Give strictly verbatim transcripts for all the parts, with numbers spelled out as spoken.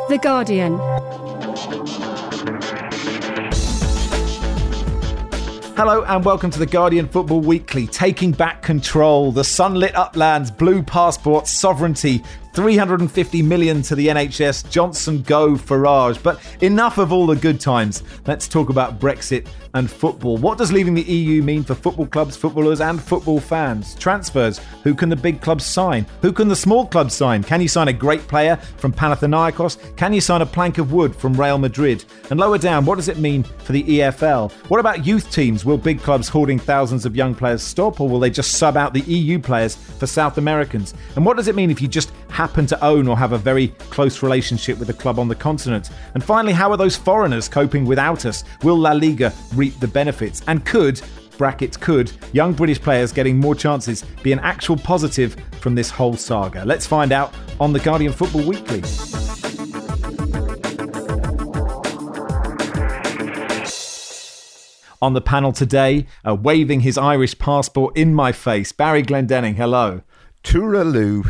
The Guardian. Hello and welcome to The Guardian Football Weekly. Taking back control, the sunlit uplands, blue passports, sovereignty, three hundred fifty million to the N H S, Johnson go, Farage. But enough of all the good times. Let's talk about Brexit and football. What does leaving the E U mean for football clubs, footballers and football fans? Transfers. Who can the big clubs sign? Who can the small clubs sign? Can you sign a great player from Panathinaikos? Can you sign a plank of wood from Real Madrid? And lower down, what does it mean for the E F L? What about youth teams? Will big clubs hoarding thousands of young players stop, or will they just sub out the E U players for South Americans? And what does it mean if you just happen to own or have a very close relationship with a club on the continent? And finally, how are those foreigners coping without us? Will La Liga reap the benefits? And could, brackets could, young British players getting more chances be an actual positive from this whole saga? Let's find out on The Guardian Football Weekly. On the panel today, uh, waving his Irish passport in my face, Barry Glendenning, hello. Tooraloo.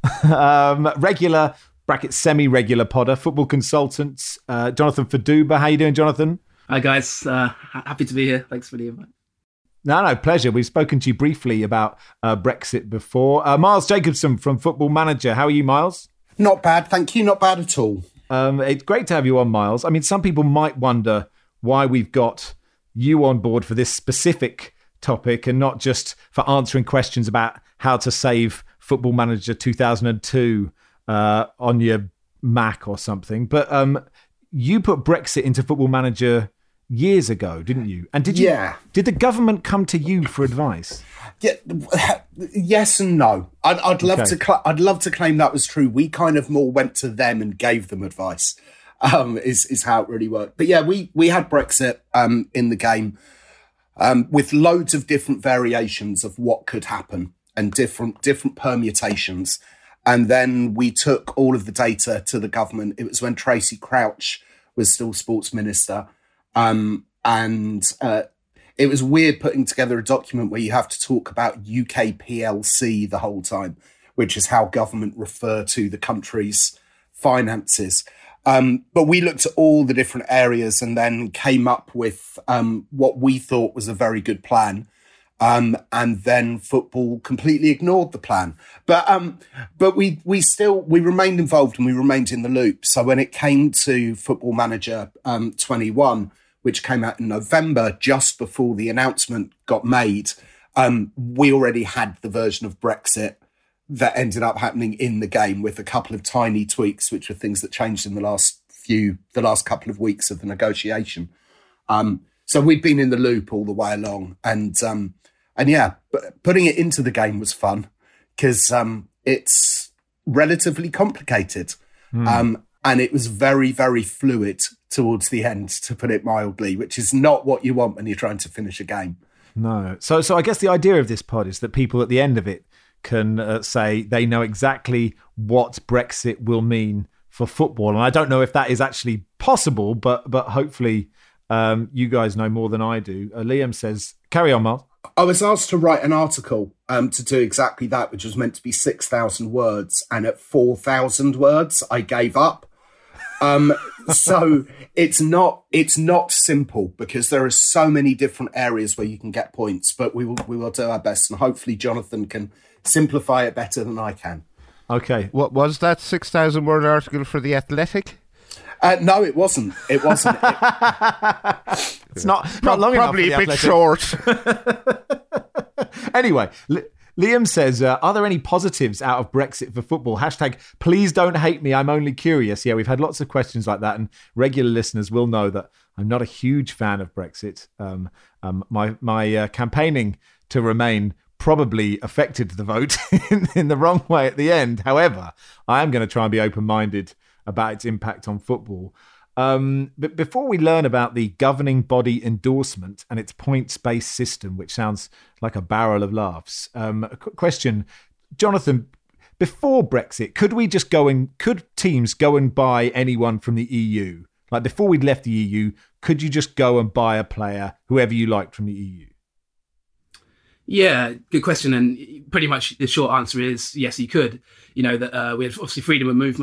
um, regular, bracket semi-regular podder, football consultant, uh, Jonathan Faduba. How you doing, Jonathan? Hi, guys. Uh, happy to be here. Thanks for the invite. No, no, pleasure. We've spoken to you briefly about uh, Brexit before. Uh, Miles Jacobson from Football Manager. How are you, Miles? Not bad, thank you. Not bad at all. Um, it's great to have you on, Miles. I mean, some people might wonder why we've got you on board for this specific topic and not just for answering questions about how to save Football Manager two thousand two uh, on your Mac or something. But um, you put Brexit into Football Manager years ago, didn't you? And did you? Yeah. Did the government come to you for advice? Yeah, yes and no. I'd, I'd love Okay. to. Cl- I'd love to claim that was true. We kind of more went to them and gave them advice. Um, is is how it really worked. But yeah, we we had Brexit um, in the game um, with loads of different variations of what could happen and different different permutations. And then we took all of the data to the government. It was when Tracy Crouch was still sports minister, um, and uh, it was weird putting together a document where you have to talk about U K P L C the whole time, which is how government refer to the country's finances. Um, but we looked at all the different areas and then came up with um, what we thought was a very good plan. Um, and then football completely ignored the plan. But um, but we we still, we remained involved and we remained in the loop. So when it came to Football Manager um, twenty-one, which came out in November, just before the announcement got made, um, we already had the version of Brexit that ended up happening in the game with a couple of tiny tweaks, which were things that changed in the last few, the last couple of weeks of the negotiation. Um, so we'd been in the loop all the way along. And, um, and yeah, but putting it into the game was fun because um, it's relatively complicated. Mm. Um, and it was very, very fluid towards the end, to put it mildly, which is not what you want when you're trying to finish a game. No. So, so I guess the idea of this pod is that people at the end of it can uh, say they know exactly what Brexit will mean for football. And I don't know if that is actually possible, but but hopefully um, you guys know more than I do. Uh, Liam says, carry on, Mark. I was asked to write an article um, to do exactly that, which was meant to be six thousand words. And at four thousand words, I gave up. Um, so it's not it's not simple because there are so many different areas where you can get points, but we will we will do our best. And hopefully Jonathan can simplify it better than I can. Okay. What was that six thousand word article for The Athletic? Uh, no, it wasn't. It wasn't. It, it's not, not Pro- long probably enough. Probably a bit short. Anyway, Li- Liam says, uh, are there any positives out of Brexit for football? Hashtag, please don't hate me. I'm only curious. Yeah, we've had lots of questions like that. And regular listeners will know that I'm not a huge fan of Brexit. Um, um, my my uh, campaigning to remain probably affected the vote in, in the wrong way at the end. However, I am going to try and be open-minded about its impact on football. Um, but before we learn about the governing body endorsement and its points-based system, which sounds like a barrel of laughs, um, a question, Jonathan, before Brexit, could we just go and, could teams go and buy anyone from the E U? Like before we'd left the E U, could you just go and buy a player, whoever you liked from the E U? Yeah, good question. And pretty much the short answer is yes, you could. You know, that uh, we had obviously freedom of movement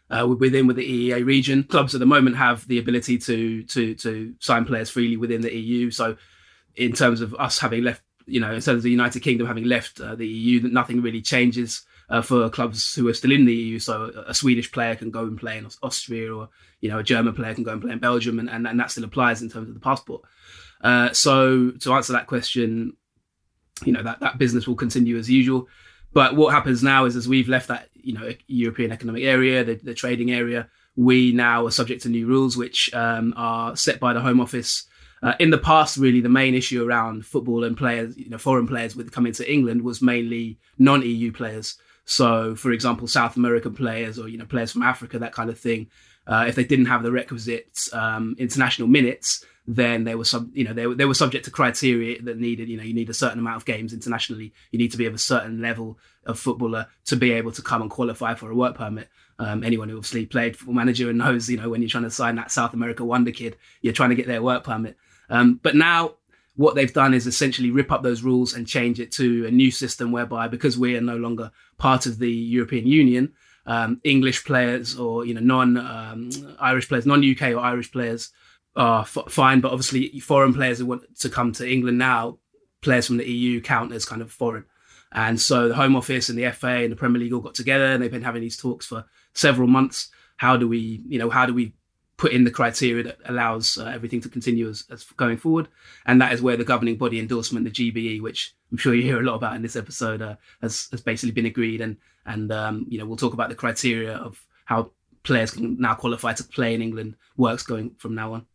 uh, within with the E E A region. Clubs at the moment have the ability to to to sign players freely within the E U. So in terms of us having left, you know, in terms of the United Kingdom having left uh, the E U, nothing really changes uh, for clubs who are still in the E U. So a, a Swedish player can go and play in Austria, or, you know, a German player can go and play in Belgium, and, and, and that still applies in terms of the passport. Uh, so to answer that question, you know, that, that business will continue as usual. But what happens now is, as we've left that, you know, European Economic Area, the, the trading area, we now are subject to new rules, which um, are set by the Home Office. Uh, in the past, really, the main issue around football and players, you know, foreign players with coming to England was mainly non-E U players. So, for example, South American players, or, you know, players from Africa, that kind of thing. Uh, if they didn't have the requisite um, international minutes, then they were sub, you know, they were they were subject to criteria that needed, you know, you need a certain amount of games internationally. You need to be of a certain level of footballer to be able to come and qualify for a work permit. Um, anyone who obviously played Football Manager and knows, you know, when you're trying to sign that South America wonder kid, you're trying to get their work permit. Um, but now what they've done is essentially rip up those rules and change it to a new system whereby, because we are no longer part of the European Union, um, English players, or, you know, non-Irish um, players, non-U K or Irish players are f- fine. But obviously foreign players who want to come to England now, players from the E U count as kind of foreign. And so the Home Office and the F A and the Premier League all got together, and they've been having these talks for several months. How do we, you know, how do we put in the criteria that allows uh, everything to continue as, as going forward? And that is where the governing body endorsement, the G B E, which I'm sure you hear a lot about in this episode, uh, has, has basically been agreed. And, and um, you know, we'll talk about the criteria of how players can now qualify to play in England works going from now on.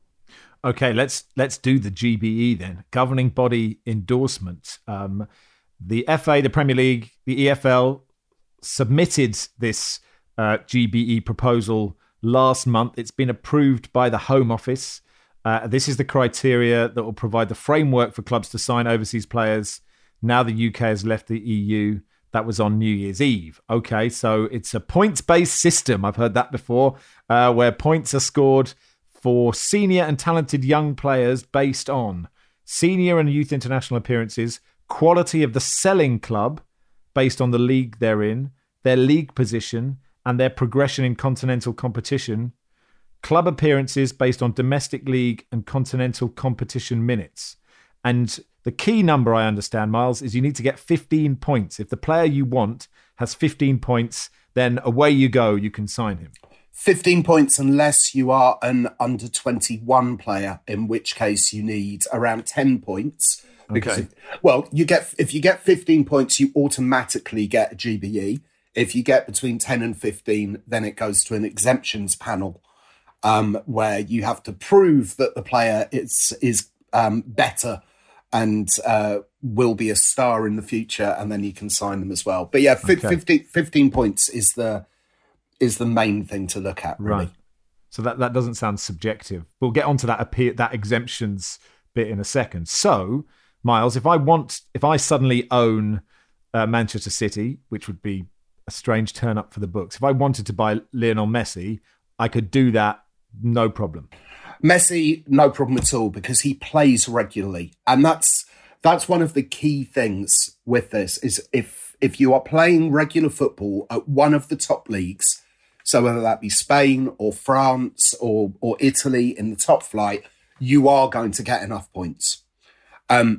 Okay, let's let's do the G B E then. Governing body endorsement. Um, the F A, the Premier League, the E F L submitted this uh, G B E proposal last month. It's been approved by the Home Office. Uh, this is the criteria that will provide the framework for clubs to sign overseas players now the U K has left the E U. That was on New Year's Eve. Okay, so it's a points-based system. I've heard that before, uh, where points are scored for senior and talented young players based on senior and youth international appearances, quality of the selling club based on the league they're in, their league position, and their progression in continental competition, club appearances based on domestic league and continental competition minutes. And the key number, I understand, Miles, is you need to get fifteen points. If the player you want has fifteen points, then away you go, you can sign him. fifteen points unless you are an under twenty-one player, in which case you need around ten points. Because, Okay. if, well, you get if you get fifteen points, you automatically get a G B E. If you get between ten and fifteen, then it goes to an exemptions panel, um, where you have to prove that the player is is um, better and uh, will be a star in the future, and then you can sign them as well. But yeah, f- Okay. fifteen, fifteen points is the is the main thing to look at, really. Right. So that, that doesn't sound subjective. We'll get onto that appeal, that exemptions bit in a second. So, Miles, if I want, if I suddenly own uh, Manchester City, which would be a strange turn up for the books, if I wanted to buy Lionel Messi, I could do that, no problem. Messi, no problem at all, because he plays regularly. And that's that's one of the key things with this, is if if you are playing regular football at one of the top leagues, so whether that be Spain or France or or Italy in the top flight, you are going to get enough points. Um,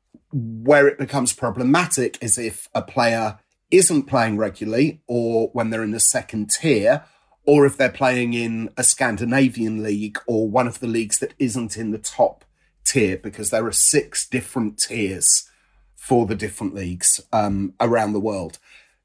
where it becomes problematic is if a player isn't playing regularly, or when they're in the second tier, or if they're playing in a Scandinavian league or one of the leagues that isn't in the top tier, because there are six different tiers for the different leagues um, around the world.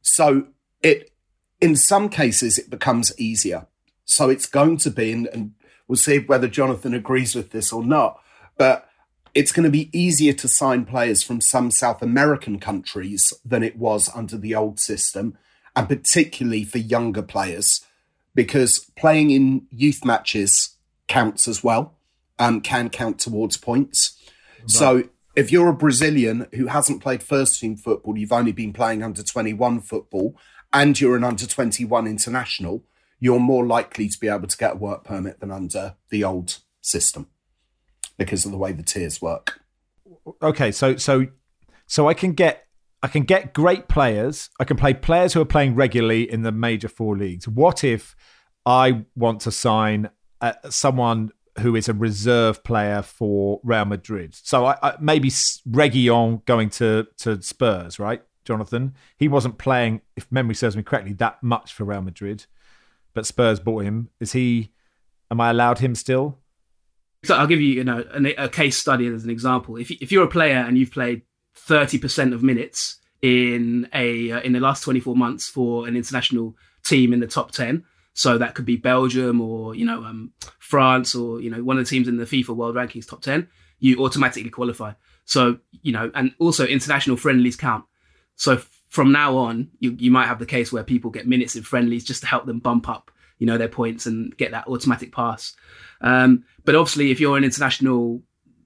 So it, in some cases, it becomes easier. So it's going to be, and, and we'll see whether Jonathan agrees with this or not, but it's going to be easier to sign players from some South American countries than it was under the old system, and particularly for younger players, because playing in youth matches counts as well, um, can count towards points. Right. So if you're a Brazilian who hasn't played first team football, you've only been playing under twenty-one football, and you're an under twenty-one international, you're more likely to be able to get a work permit than under the old system, because of the way the tiers work. Okay, so so so I can get I can get great players. I can play players who are playing regularly in the major four leagues. What if I want to sign uh, someone who is a reserve player for Real Madrid? So I, I, maybe Reguilon going to, to Spurs, right, Jonathan? He wasn't playing, if memory serves me correctly, that much for Real Madrid, but Spurs bought him. Is he? Am I allowed him still? So I'll give you, you know, a, a case study as an example. If if you're a player and you've played thirty percent of minutes in a uh, in the last twenty-four months for an international team in the top ten, so that could be Belgium or, you know, um, France or, you know, one of the teams in the FIFA World Rankings top ten, you automatically qualify. So, you know, and also international friendlies count. So from now on, you, you might have the case where people get minutes in friendlies just to help them bump up, you know, their points and get that automatic pass. Um, but obviously, if you're an international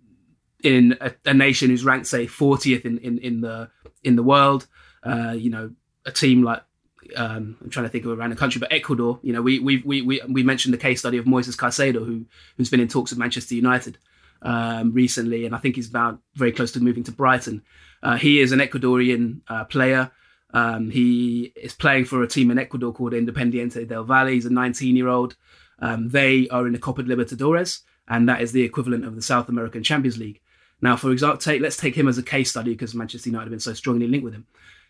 in a, a nation who's ranked, say, fortieth in, in, in the in the world, uh, you know, a team like, um, I'm trying to think of around the country, but Ecuador, you know, we we we we we mentioned the case study of Moises Caicedo, who who's been in talks with Manchester United um, recently, and I think he's now very close to moving to Brighton. Uh, he is an Ecuadorian uh, player. Um, he is playing for a team in Ecuador called Independiente del Valle. He's a nineteen-year-old. Um, they are in the Copa Libertadores, and that is the equivalent of the South American Champions League. Now, for example, take, let's take him as a case study because Manchester United have been so strongly linked with him.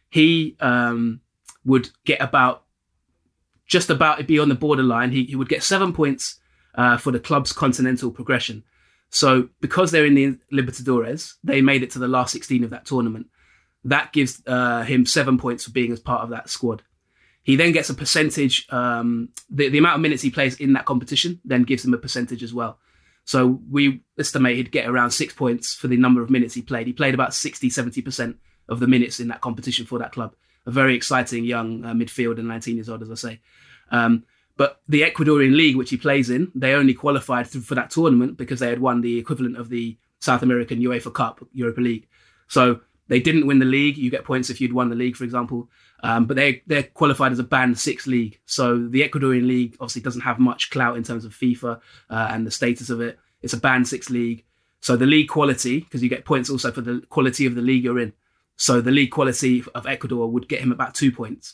He um, would get about, just about be on the borderline. He, he would get seven points uh, for the club's continental progression. So because they're in the Libertadores, they made it to the last sixteen of that tournament. That gives uh, him seven points for being as part of that squad. He then gets a percentage. Um, the, the amount of minutes he plays in that competition then gives him a percentage as well. So we estimate he'd get around six points for the number of minutes he played. He played about sixty, seventy percent of the minutes in that competition for that club. A very exciting young uh, midfielder, nineteen years old, as I say. Um, but the Ecuadorian league, which he plays in, they only qualified for that tournament because they had won the equivalent of the South American UEFA Cup, Europa League. So they didn't win the league. You get points if you'd won the league, for example. Um, but they, they're qualified as a Band six league. So the Ecuadorian league obviously doesn't have much clout in terms of FIFA uh, and the status of it. It's a Band six league. So the league quality, because you get points also for the quality of the league you're in. So the league quality of Ecuador would get him about two points.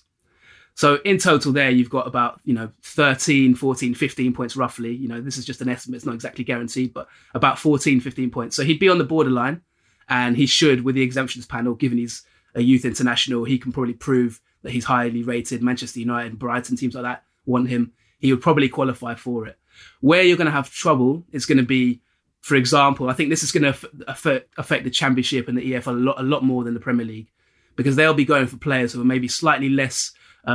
So in total there, you've got about, you know, thirteen, fourteen, fifteen points roughly. You know, this is just an estimate. It's not exactly guaranteed, but about fourteen, fifteen points. So he'd be on the borderline. And he should, with the exemptions panel, given he's a youth international, he can probably prove that he's highly rated. Manchester United, Brighton, teams like that want him. He would probably qualify for it. Where you're going to have trouble is going to be, for example, I think this is going to affect, affect the Championship and the E F L a lot, a lot more than the Premier League, because they'll be going for players who are maybe slightly less,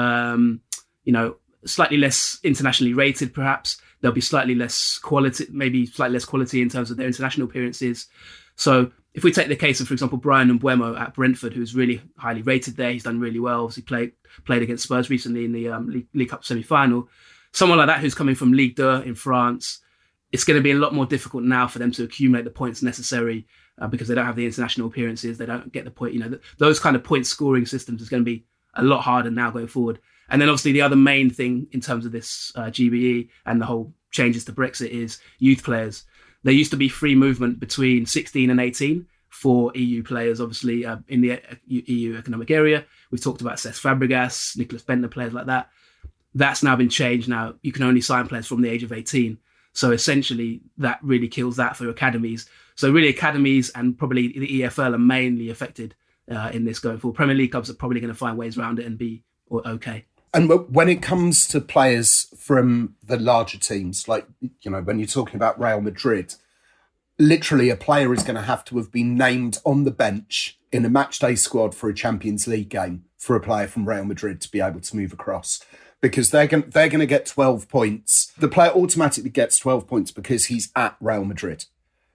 um, you know, slightly less internationally rated, perhaps. There'll be slightly less quality, maybe slightly less quality in terms of their international appearances. So if we take the case of, for example, Brian Mbeumo at Brentford, who's really highly rated there, he's done really well. Obviously played played against Spurs recently in the um, League, League Cup semi-final. Someone like that who's coming from Ligue two in France, it's going to be a lot more difficult now for them to accumulate the points necessary uh, because they don't have the international appearances. They don't get the point. You know, th- those kind of point scoring systems is going to be a lot harder now going forward. And then obviously the other main thing in terms of this uh, G B E and the whole changes to Brexit is youth players. There used to be free movement between sixteen and eighteen for E U players, obviously, uh, in the E U economic area. We've talked about Cesc Fabregas, Nicolas Bentner, players like that. That's now been changed. Now you can only sign players from the age of eighteen. So essentially, that really kills that for academies. So really, academies and probably the E F L are mainly affected uh, in this going forward. Premier League clubs are probably going to find ways around it and be okay. And when it comes to players from the larger teams, like, you know, when you're talking about Real Madrid, literally a player is going to have to have been named on the bench in a matchday squad for a Champions League game for a player from Real Madrid to be able to move across, because they're going they're going to get twelve points. The player automatically gets twelve points because he's at Real Madrid.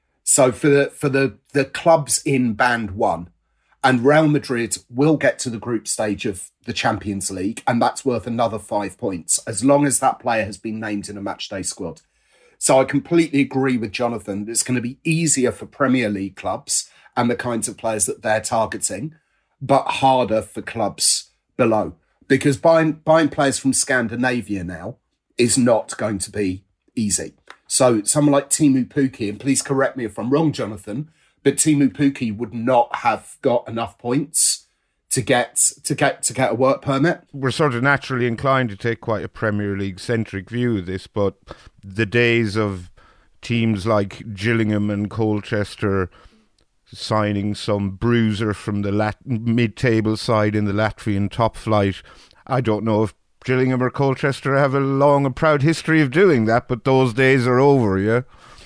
So for the, for the, the clubs in Band one, and Real Madrid will get to the group stage of the Champions League, and that's worth another five points, as long as that player has been named in a matchday squad. So I completely agree with Jonathan that it's going to be easier for Premier League clubs and the kinds of players that they're targeting, but harder for clubs below. Because buying buying players from Scandinavia now is not going to be easy. So someone like Teemu Pukki, and please correct me if I'm wrong, Jonathan, but Teemu Pukki would not have got enough points to get to get to get a work permit. We're sort of naturally inclined to take quite a Premier League centric view of this, but the days of teams like Gillingham and Colchester signing some bruiser from the Lat- mid-table side in the Latvian top flight, I don't know if Gillingham or Colchester have a long and proud history of doing that, but those days are over, yeah?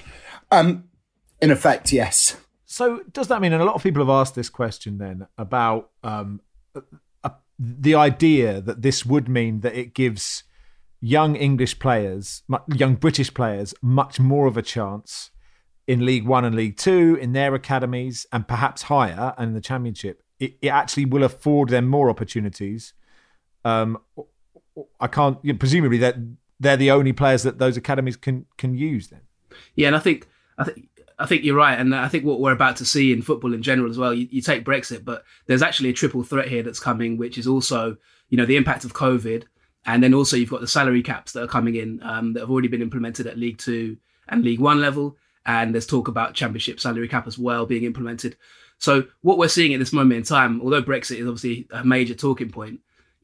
Um, in effect, yes. So does that mean, and a lot of people have asked this question then, about um, uh, the idea that this would mean that it gives young English players, young British players, much more of a chance in League One and League Two, in their academies, and perhaps higher, and in the Championship. It, it actually will afford them more opportunities. Um, I can't, you know, presumably that they're, they're the only players that those academies can can use then. Yeah, and I think I think I think you're right, and I think what we're about to see in football in general as well. You, you take Brexit, but there's actually a triple threat here that's coming, which is also, you know, the impact of COVID, and then also you've got the salary caps that are coming in um, that have already been implemented at League Two and League One level, and there's talk about Championship salary cap as well being implemented. So what we're seeing at this moment in time, although Brexit is obviously a major talking point,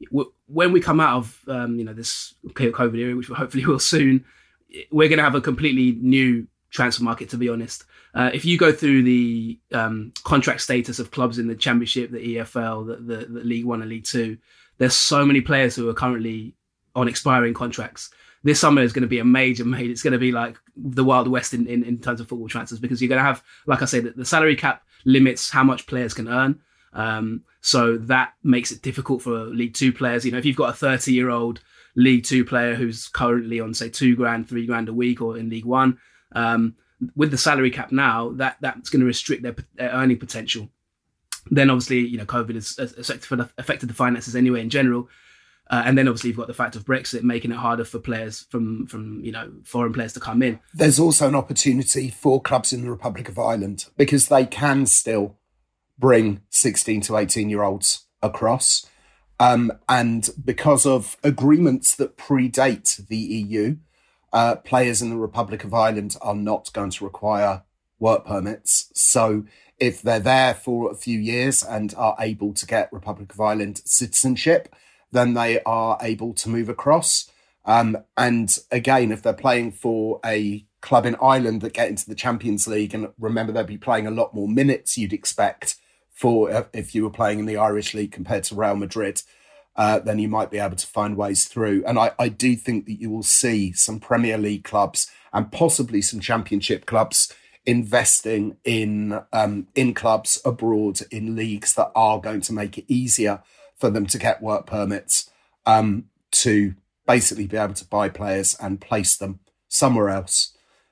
when we come out of um, you know this COVID era, which hopefully will soon, we're going to have a completely new transfer market, to be honest. Uh, if you go through the um, contract status of clubs in the Championship, the E F L, the, the, the League One and League Two, there's so many players who are currently on expiring contracts. This summer is going to be a major, major, it's going to be like the Wild West in, in, in terms of football transfers, because you're going to have, like I say, the, the salary cap limits how much players can earn. Um, so that makes it difficult for League Two players. You know, if you've got a thirty-year-old League Two player who's currently on, say, two grand, three grand a week, or in League One, um, with the salary cap now, that that's going to restrict their, their earning potential. Then obviously, you know, COVID has, has affected the finances anyway in general. Uh, and then obviously you've got the fact of Brexit making it harder for players from, from, you know, foreign players to come in. There's also an opportunity for clubs in the Republic of Ireland, because they can still bring sixteen to eighteen year olds across. Um, and because of agreements that predate the E U, uh, players in the Republic of Ireland are not going to require work permits. So if they're there for a few years and are able to get Republic of Ireland citizenship, then they are able to move across. Um, and again, if they're playing for a club in Ireland that get into the Champions League, and remember, they'll be playing a lot more minutes you'd expect for if you were playing in the Irish League compared to Real Madrid, uh, then you might be able to find ways through. And I, I do think that you will see some Premier League clubs and possibly some Championship clubs investing in um, in clubs abroad in leagues that are going to make it easier for them to get work permits, um, to basically be able to buy players and place them somewhere else,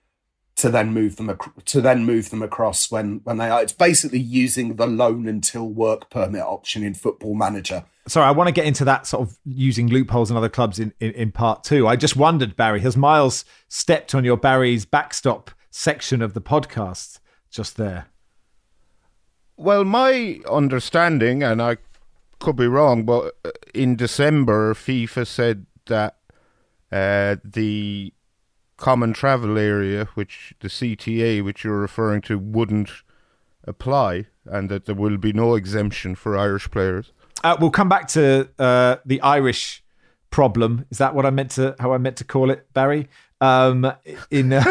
to then move them ac- to then move them across when when they are. It's basically using the loan until work permit option in Football Manager. Sorry, I want to get into that sort of using loopholes in other clubs in, in, in part two. I just wondered, Barry, has Miles stepped on your Barry's backstop section of the podcast just there? Well, my understanding, and I could be wrong, but in December, FIFA said that uh, the common travel area, which the C T A, which you're referring to, wouldn't apply, and that there will be no exemption for Irish players. Uh, we'll come back to uh, the Irish problem. Is that what I meant to? How I meant to call it, Barry? Um, in uh,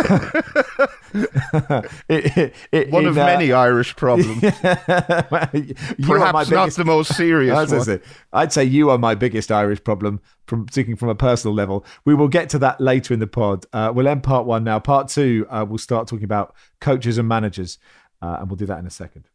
it, it, one in, of uh, many Irish problems, well, you perhaps my not biggest, the most serious one. I'd say you are my biggest Irish problem, from speaking from a personal level. We will get to that later in the pod. Uh, we'll end part one now. Part two, uh, we'll start talking about coaches and managers, uh, and we'll do that in a second.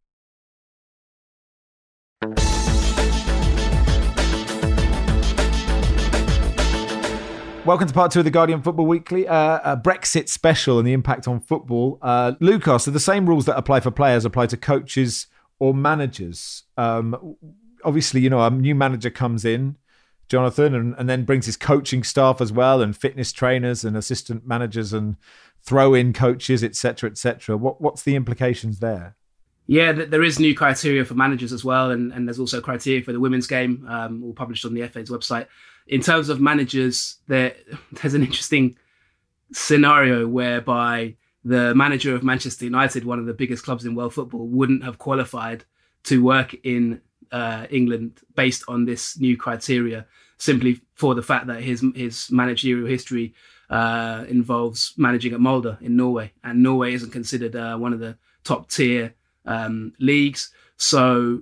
Welcome to part two of the Guardian Football Weekly, uh, a Brexit special and the impact on football. Uh, Lucas, so the same rules that apply for players apply to coaches or managers. Um, obviously, you know, a new manager comes in, Jonathan, and, and then brings his coaching staff as well, and fitness trainers and assistant managers and throw-in coaches, et cetera, et cetera. What, what's the implications there? Yeah, there is new criteria for managers as well, and, and there's also criteria for the women's game, um, all published on the F A's website. In terms of managers, there there's an interesting scenario whereby the manager of Manchester United, one of the biggest clubs in world football, wouldn't have qualified to work in uh, England based on this new criteria, simply for the fact that his his managerial history uh, involves managing at Molde in Norway, and Norway isn't considered uh, one of the top tier um, leagues, so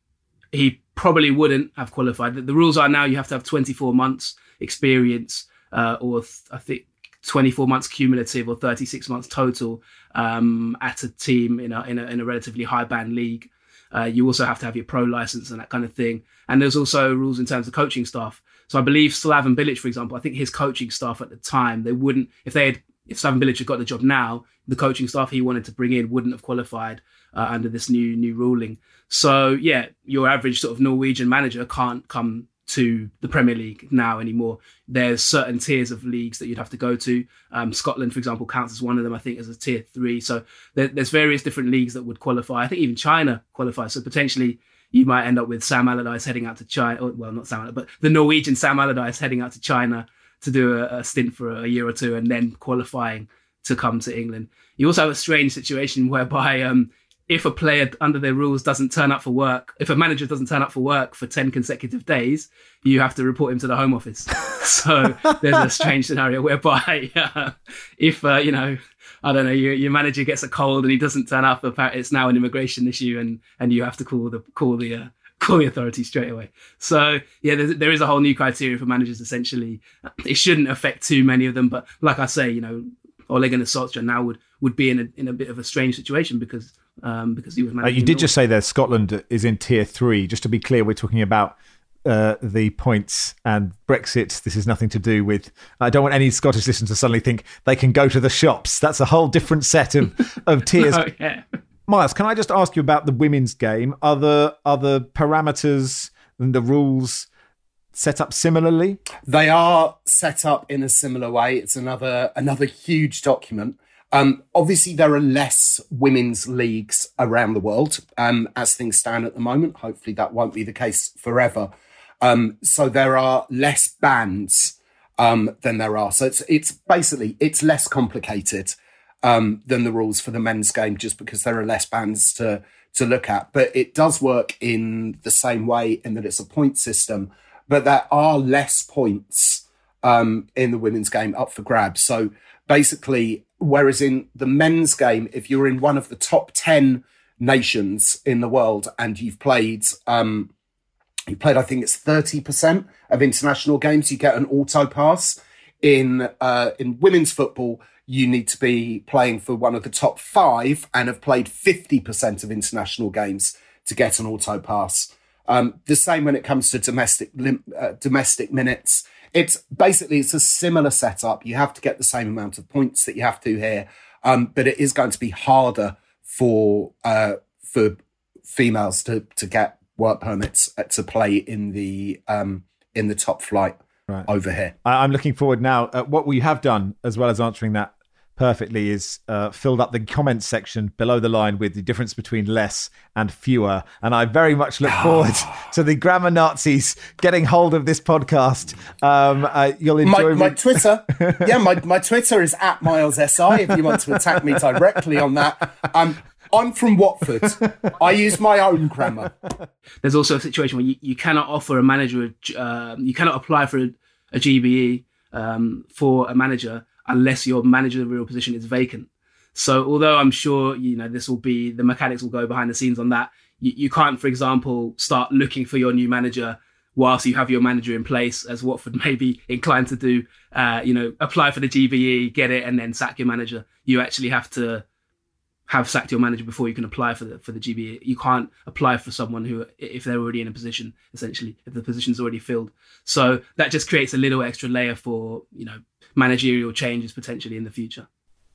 he probably wouldn't have qualified. The, the rules are now you have to have twenty-four months experience, uh, or th- I think twenty-four months cumulative, or thirty-six months total um, at a team in a, in a in a relatively high band league. Uh, you also have to have your pro license and that kind of thing. And there's also rules in terms of coaching staff. So I believe Slaven Bilic, for example, I think his coaching staff at the time, they wouldn't, if they had, if Slaven Bilic had got the job now, the coaching staff he wanted to bring in wouldn't have qualified uh, under this new new ruling. So yeah, your average sort of Norwegian manager can't come to the Premier League now anymore. There's certain tiers of leagues that you'd have to go to. Um, Scotland, for example, counts as one of them, I think, as a tier three. So there, there's various different leagues that would qualify. I think even China qualifies. So potentially you might end up with Sam Allardyce heading out to China. Or, well, not Sam Allardyce, but the Norwegian Sam Allardyce heading out to China to do a, a stint for a year or two and then qualifying to come to England. You also have a strange situation whereby um, if a player under their rules doesn't turn up for work, if a manager doesn't turn up for work for ten consecutive days, you have to report him to the Home Office. So there's a strange scenario whereby uh, if, uh, you know, I don't know, your, your manager gets a cold and he doesn't turn up, it's now an immigration issue and, and you have to call the call the uh, call the authorities straight away. So yeah, there, there is a whole new criteria for managers essentially. It shouldn't affect too many of them, but like I say, you know, Ole Gunnar Solskjaer now would, would be in a, in a bit of a strange situation because um, because he was managing. Uh, you did Norway. Just say that Scotland is in tier three. Just to be clear, we're talking about uh, the points and Brexit. This is nothing to do with. I don't want any Scottish listeners to suddenly think they can go to the shops. That's a whole different set of of tiers. No, yeah. Miles, can I just ask you about the women's game? Are the are the parameters and the rules set up similarly? They are set up in a similar way. It's another another huge document. Um, obviously, there are less women's leagues around the world um, as things stand at the moment. Hopefully, that won't be the case forever. Um, so there are less bands um, than there are. So it's it's basically it's less complicated um, than the rules for the men's game, just because there are less bands to to look at. But it does work in the same way in that it's a point system. But there are less points um, in the women's game up for grabs. So basically, whereas in the men's game, if you're in one of the top ten nations in the world and you've played, um, you played, I think it's thirty percent of international games, you get an auto pass. In uh, in women's football, you need to be playing for one of the top five and have played fifty percent of international games to get an auto pass. Um, the same when it comes to domestic lim- uh, domestic minutes. It's basically, it's a similar setup. You have to get the same amount of points that you have to here, um, but it is going to be harder for uh, for females to to get work permits to play in the um, in the top flight right. over here. I'm looking forward now. Uh, what we have done, as well as answering that perfectly, is uh, filled up the comments section below the line with the difference between less and fewer. And I very much look forward to the grammar Nazis getting hold of this podcast. Um, uh, you'll enjoy my, my Twitter. yeah, my, my Twitter is at Miles S I if you want to attack me directly on that. Um, I'm from Watford. I use my own grammar. There's also a situation where you, you cannot offer a manager, uh, you cannot apply for a, a G B E um, for a manager unless your managerial position is vacant. So although I'm sure, you know, this will be, the mechanics will go behind the scenes on that, you, you can't, for example, start looking for your new manager whilst you have your manager in place, as Watford may be inclined to do, uh, you know, apply for the G B E, get it, and then sack your manager. You actually have to have sacked your manager before you can apply for the for the G B E. You can't apply for someone who, if they're already in a position, essentially, if the position's already filled. So that just creates a little extra layer for, you know, managerial changes potentially in the future.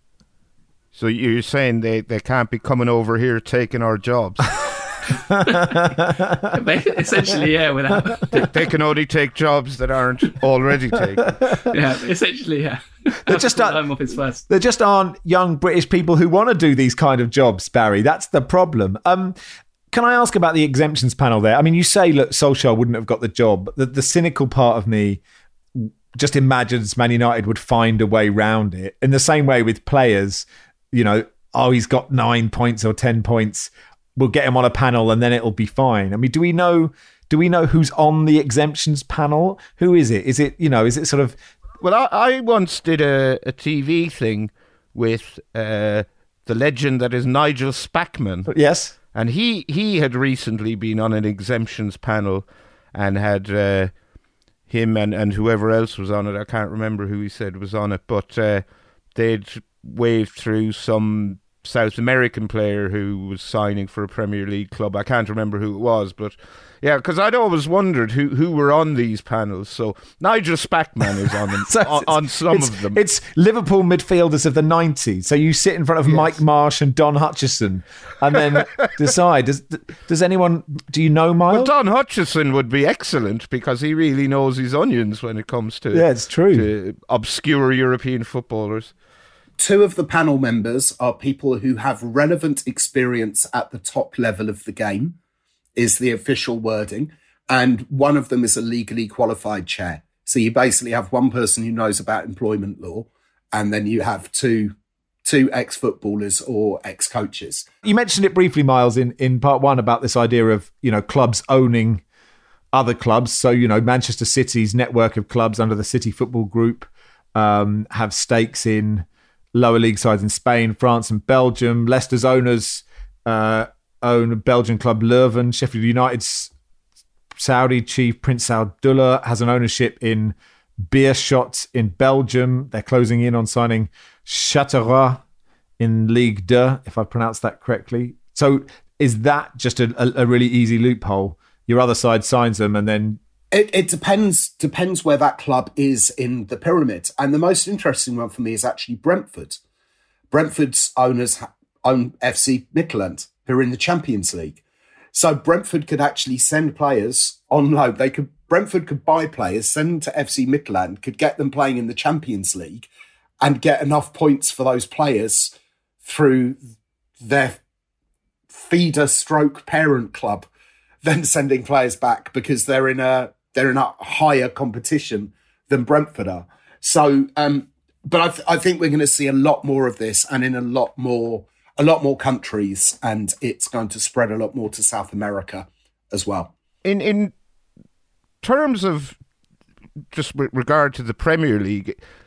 So you're saying they, they can't be coming over here taking our jobs? Essentially, yeah. Without they, they can only take jobs that aren't already taken. Yeah, essentially, yeah. There just, aren't, office first. there just aren't young British people who want to do these kind of jobs, Barry. That's the problem. Um, can I ask about the exemptions panel there? I mean, you say, look, Solskjaer wouldn't have got the job. The, the cynical part of me just imagines Man United would find a way round it. In the same way with players, you know, oh, he's got nine points or ten points. we'll get him on a panel and then it'll be fine. I mean, do we know? Do we know who's on the exemptions panel? Who is it? Is it you know? Is it sort of? Well, I, I once did a, a T V thing with uh, the legend that is Nigel Spackman. Yes. And he, he had recently been on an exemptions panel and had uh, him and, and whoever else was on it. I can't remember who he said was on it, but uh, they'd waved through some South American player who was signing for a Premier League club. I can't remember who it was, but yeah, because I'd always wondered who, who were on these panels. So Nigel Spackman is on them, so on, on some it's, of them. It's Liverpool midfielders of the nineties. So you sit in front of yes. Mike Marsh and Don Hutchison and then decide, does does anyone, do you know Miles? Well, Don Hutchison would be excellent because he really knows his onions when it comes to, yeah, it's true. to obscure European footballers. Two of the panel members are people who have relevant experience at the top level of the game, is the official wording. And one of them is a legally qualified chair. So you basically have one person who knows about employment law, and then you have two two ex-footballers or ex-coaches. You mentioned it briefly, Miles, in, in part one about this idea of, you know, clubs owning other clubs. So, you know, Manchester City's network of clubs under the City Football Group um, have stakes in lower league sides in Spain, France and Belgium. Leicester's owners uh, own a Belgian club Leuven. Sheffield United's Saudi chief Prince Abdullah has an ownership in Beerschot in Belgium. They're closing in on signing Châteauroux in Ligue two, if I pronounced that correctly. So is that just a, a, a really easy loophole? Your other side signs them and then... It, it depends depends where that club is in the pyramid. And the most interesting one for me is actually Brentford. Brentford's owners own F C Midtjylland, who are in the Champions League. So Brentford could actually send players on loan. They could Brentford could buy players, send them to F C Midtjylland, could get them playing in the Champions League and get enough points for those players through their feeder stroke parent club, then sending players back because they're in a they're in a higher competition than Brentford are. So, um, but I, th- I think we're going to see a lot more of this, and in a lot more a lot more countries, and it's going to spread a lot more to South America as well. In in terms of just with regard to the Premier League,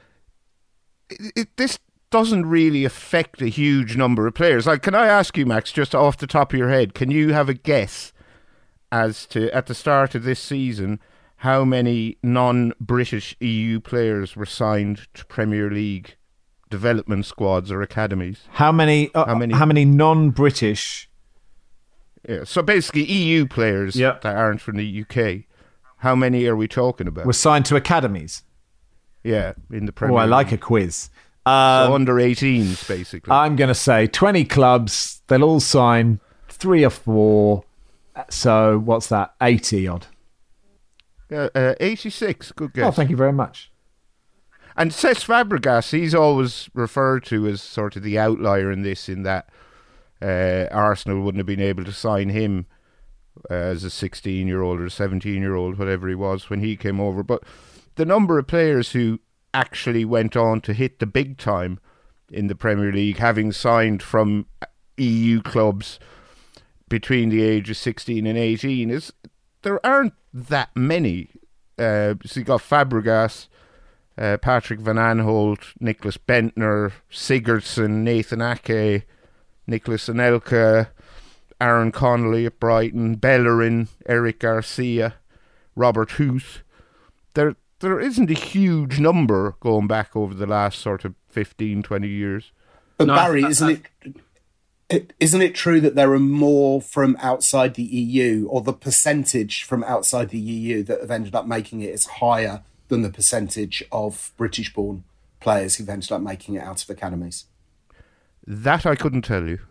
it, it, this doesn't really affect a huge number of players. Like, can I ask you, Max, just off the top of your head, can you have a guess as to, at the start of this season, how many non-British E U players were signed to Premier League development squads or academies? How many? Uh, how many? How many non-British? Yeah, so basically E U players yep. that aren't from the U K. How many are we talking about? Were signed to academies. Yeah, in the Premier Oh, I League. like a quiz. Um, so under eighteens, basically. I'm going to say twenty clubs. They'll all sign three or four. So what's that? eighty odd. Uh, uh, eighty-six, good guess. Oh, thank you very much. And Cesc Fabregas, he's always referred to as sort of the outlier in this, in that uh, Arsenal wouldn't have been able to sign him uh, as a sixteen-year-old or seventeen-year-old, whatever he was, when he came over. But the number of players who actually went on to hit the big time in the Premier League, having signed from E U clubs between the age of sixteen and eighteen, is there aren't that many. Uh, so you got Fabregas, uh, Patrick Van Aanholt, Nicholas Bentner, Sigurdsson, Nathan Ake, Nicholas Anelka, Aaron Connolly at Brighton, Bellerin, Eric Garcia, Robert Huth. There, there isn't a huge number going back over the last sort of fifteen, twenty years. But no, Barry, I, I, isn't it... It, isn't it true that there are more from outside the E U, or the percentage from outside the E U that have ended up making it is higher than the percentage of British-born players who've ended up making it out of academies? That I couldn't tell you.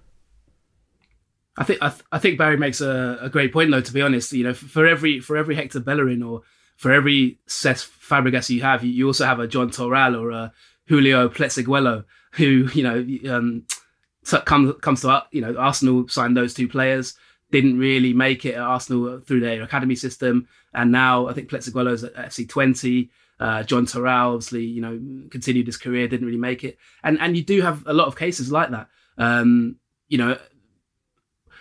I think I, th- I think Barry makes a, a great point, though. To be honest, you know, for every for every Hector Bellerin or for every Cesc Fabregas you have, you, you also have a John Torral or a Julio Pletziguelo, who you know. Um, So comes comes to you know Arsenal signed those two players, didn't really make it at Arsenal through their academy system, and now I think Pletziguelo's at F C twenty. Uh, John Torral obviously you know continued his career, didn't really make it, and and you do have a lot of cases like that. Um, you know,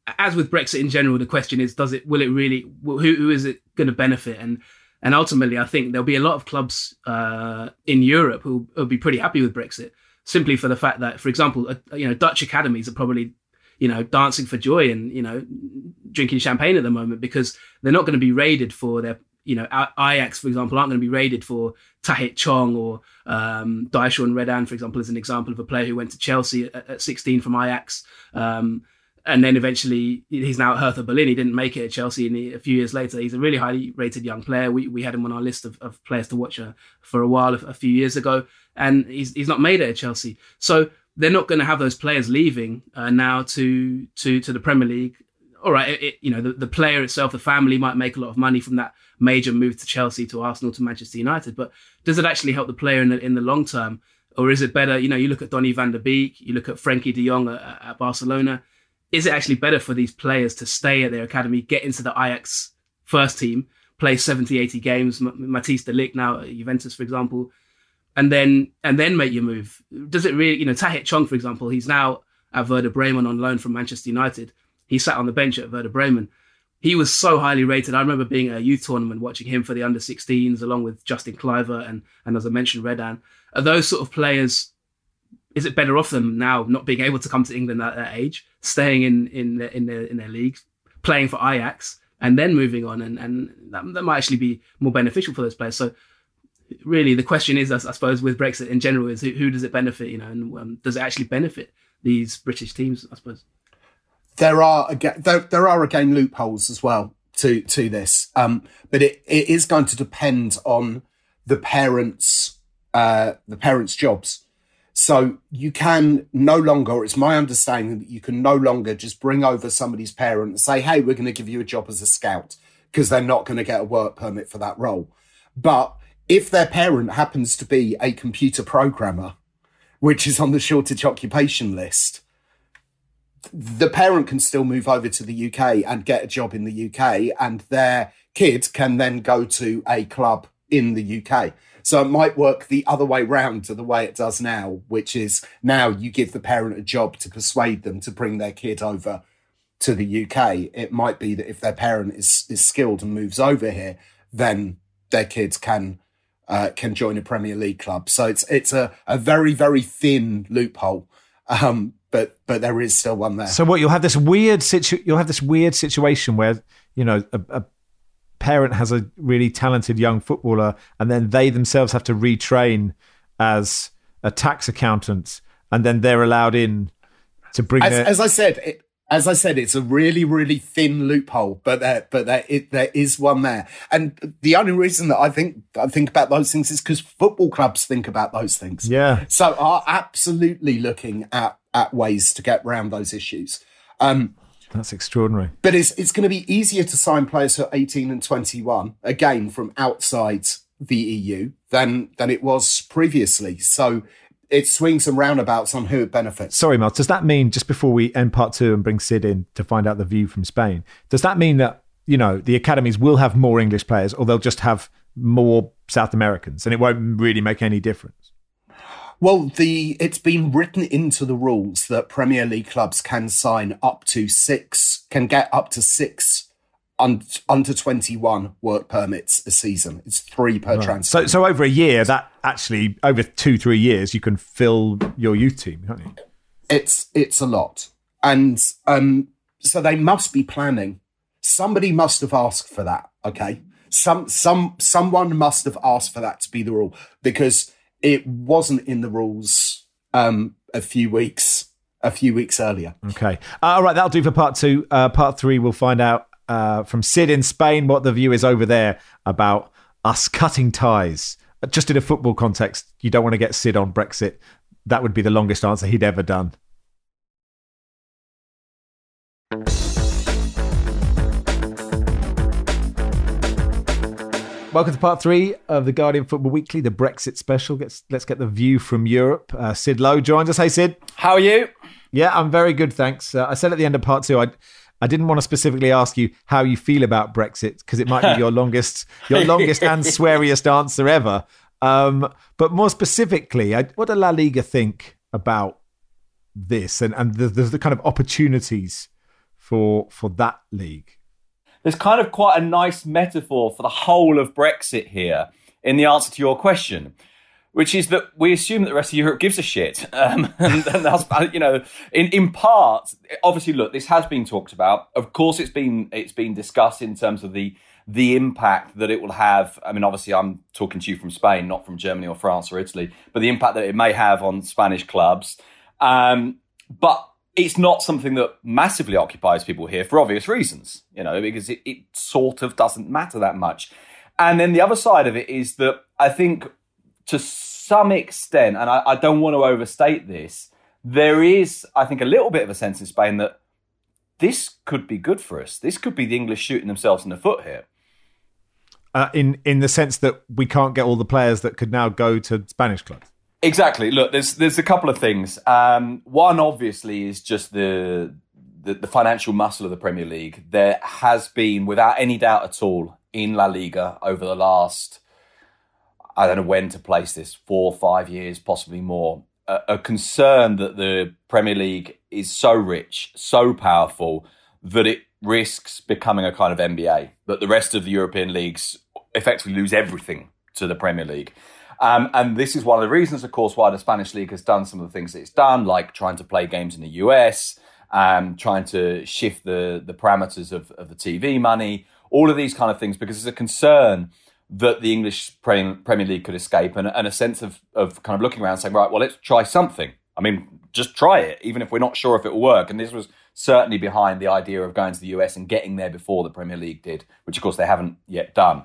as with Brexit in general, the question is, does it, will it really, who, who is it going to benefit? And and ultimately, I think there'll be a lot of clubs uh, in Europe who will be pretty happy with Brexit, simply for the fact that, for example, uh, you know, Dutch academies are probably, you know, dancing for joy and, you know, drinking champagne at the moment because they're not going to be raided for their, you know, Ajax, for example, aren't going to be raided for Tahith Chong or um, Daishoon Redan, for example, is an example of a player who went to Chelsea at, at sixteen from Ajax. Um, and then eventually he's now at Hertha Berlin. He didn't make it at Chelsea. And he, a few years later, he's a really highly rated young player. We we had him on our list of, of players to watch uh, for a while, a, a few years ago. And he's he's not made it at Chelsea. So they're not going to have those players leaving uh, now to to to the Premier League. All right, it, it, you know, the, the player itself, the family might make a lot of money from that major move to Chelsea, to Arsenal, to Manchester United. But does it actually help the player in the, in the long term? Or is it better, you know, you look at Donny van der Beek, you look at Frenkie de Jong at, at Barcelona. Is it actually better for these players to stay at their academy, get into the Ajax first team, play seventy, eighty games, Matthijs de Ligt now at Juventus, for example, and then and then make your move? Does it really, you know, Tahith Chong, for example, he's now at Werder Bremen on loan from Manchester United. He sat on the bench at Werder Bremen. He was so highly rated. I remember being at a youth tournament, watching him for the under sixteens, along with Justin Kluivert and, and as I mentioned, Redan. Are those sort of players, is it better off them now not being able to come to England at that age, staying in in their, in their, in their leagues, playing for Ajax, and then moving on? And, and that, that might actually be more beneficial for those players. So really, the question is, I, I suppose, with Brexit in general, is who, who does it benefit? You know, and um, does it actually benefit these British teams, I suppose? There are again, there, there are again loopholes as well to to this, um, but it, it is going to depend on the parents' uh, the parents' jobs. So you can no longer, it's my understanding that you can no longer just bring over somebody's parent and say, "Hey, we're going to give you a job as a scout," because they're not going to get a work permit for that role. But if their parent happens to be a computer programmer, which is on the shortage occupation list, the parent can still move over to the U K and get a job in the U K, and their kid can then go to a club in the U K. So it might work the other way round to the way it does now, which is now you give the parent a job to persuade them to bring their kid over to the U K. It might be that if their parent is, is skilled and moves over here, then their kids can uh, can join a Premier League club. So it's it's a, a very, very thin loophole. Um, But but there is still one there. So what, you'll have this weird situ- you'll have this weird situation where, you know, a, a parent has a really talented young footballer, and then they themselves have to retrain as a tax accountant, and then they're allowed in to bring. As, their- as I said, it, as I said, it's a really really thin loophole, but there but there it, there is one there. And the only reason that I think I think about those things is because football clubs think about those things. Yeah. So are absolutely looking at. at ways to get around those issues. Um, That's extraordinary. But it's it's going to be easier to sign players who are eighteen and twenty-one, again, from outside the E U than than it was previously. So it swings and roundabouts on who it benefits. Sorry, Miles, does that mean, just before we end part two and bring Sid in to find out the view from Spain, does that mean that, you know, the academies will have more English players, or they'll just have more South Americans, and it won't really make any difference? Well, the it's been written into the rules that Premier League clubs can sign up to six, can get up to six un, under twenty-one work permits a season. It's three per right. transfer. So, so over a year, that actually, over two, three years, you can fill your youth team, can't you? It's it's a lot. And um, so they must be planning. Somebody must have asked for that, okay? Some some Someone must have asked for that to be the rule, because it wasn't in the rules um, a few weeks a few weeks earlier. Okay. Uh, all right, that'll do for part two. Uh, part three, we'll find out uh, from Sid in Spain what the view is over there about us cutting ties. Just in a football context, you don't want to get Sid on Brexit. That would be the longest answer he'd ever done. Welcome to part three of the Guardian Football Weekly, the Brexit special. Let's, let's get the view from Europe. Uh, Sid Lowe joins us. Hey, Sid. How are you? Yeah, I'm very good, thanks. Uh, I said at the end of part two, I I didn't want to specifically ask you how you feel about Brexit, because it might be your longest your longest and sweariest answer ever. Um, but more specifically, I, what does La Liga think about this and, and the, the, the kind of opportunities for for that league? There's kind of quite a nice metaphor for the whole of Brexit here in the answer to your question, which is that we assume that the rest of Europe gives a shit. Um, and, and that's, you know, in, in part, obviously, look, this has been talked about. Of course, it's been it's been discussed in terms of the the impact that it will have. I mean, obviously, I'm talking to you from Spain, not from Germany or France or Italy, but the impact that it may have on Spanish clubs. Um, but it's not something that massively occupies people here for obvious reasons, you know, because it, it sort of doesn't matter that much. And then the other side of it is that I think to some extent, and I, I don't want to overstate this, there is, I think, a little bit of a sense in Spain that this could be good for us. This could be the English shooting themselves in the foot here. Uh, in, in the sense that we can't get all the players that could now go to Spanish clubs. Exactly. Look, there's there's a couple of things. Um, one, obviously, is just the, the the financial muscle of the Premier League. There has been, without any doubt at all, in La Liga over the last, I don't know when to place this, four, five years, possibly more, a, a concern that the Premier League is so rich, so powerful, that it risks becoming a kind of N B A, that the rest of the European leagues effectively lose everything to the Premier League. Um, and this is one of the reasons, of course, why the Spanish League has done some of the things that it's done, like trying to play games in the U S, um, trying to shift the, the parameters of, of the T V money, all of these kind of things, because there's a concern that the English Premier League could escape, and, and a sense of, of kind of looking around saying, right, well, let's try something. I mean, just try it, even if we're not sure if it will work. And this was certainly behind the idea of going to the U S and getting there before the Premier League did, which, of course, they haven't yet done.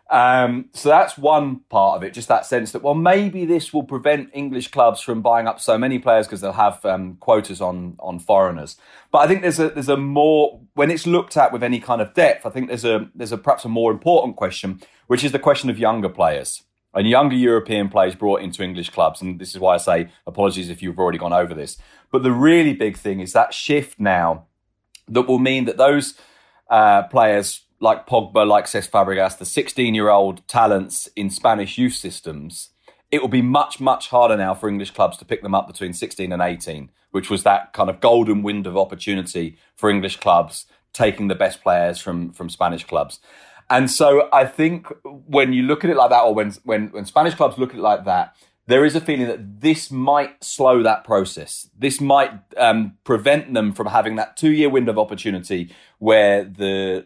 Um, so that's one part of it, just that sense that, well, maybe this will prevent English clubs from buying up so many players because they'll have um, quotas on on foreigners. But I think there's a there's a more, when it's looked at with any kind of depth, I think there's a there's a perhaps a more important question, which is the question of younger players and younger European players brought into English clubs. And this is why I say apologies if you've already gone over this. But the really big thing is that shift now that will mean that those uh, players like Pogba, like Cesc Fabregas, the sixteen-year-old talents in Spanish youth systems, it will be much, much harder now for English clubs to pick them up between sixteen and eighteen, which was that kind of golden window of opportunity for English clubs, taking the best players from, from Spanish clubs. And so I think when you look at it like that, or when, when, when Spanish clubs look at it like that, there is a feeling that this might slow that process. This might um, prevent them from having that two-year window of opportunity where the